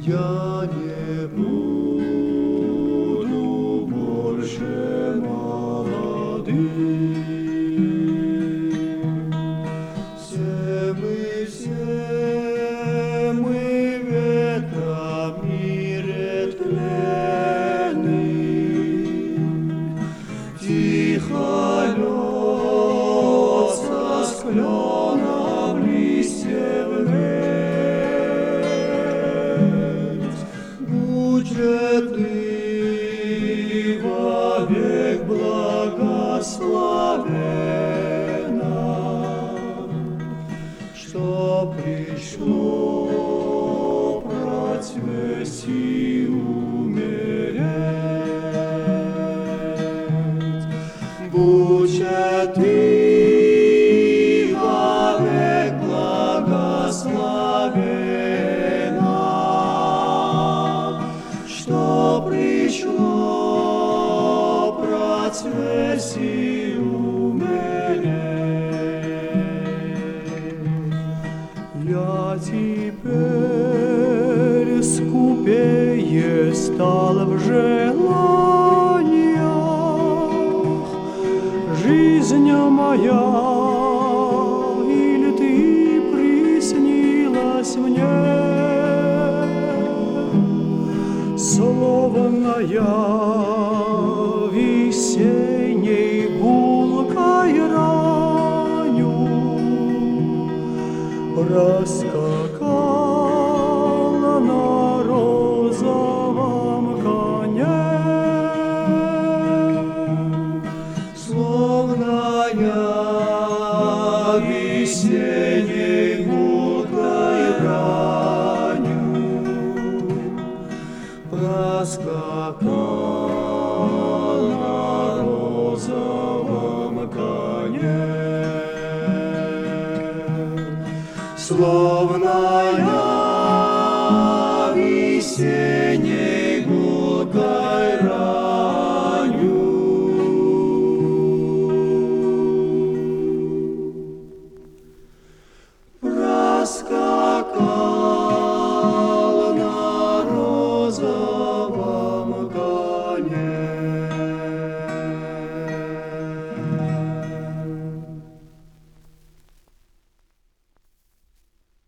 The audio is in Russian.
Я не буду больше молодым. Все мы в этом мире тленный. Тихо лед со склена в листья ввесь. Будь же ты вовек благословена, что пришло процвесть и умереть. Будь же ты вовек благословена, что пришло процвесть и я теперь скупее стал в желаниях. Жизнь моя, или ты приснилась мне, словно я весенней гулкой ранью проскакала на розовом коне, словно я весенней гулкой ранью проскакал на розовом коне. Словно я весенней гулкой ранью проскакал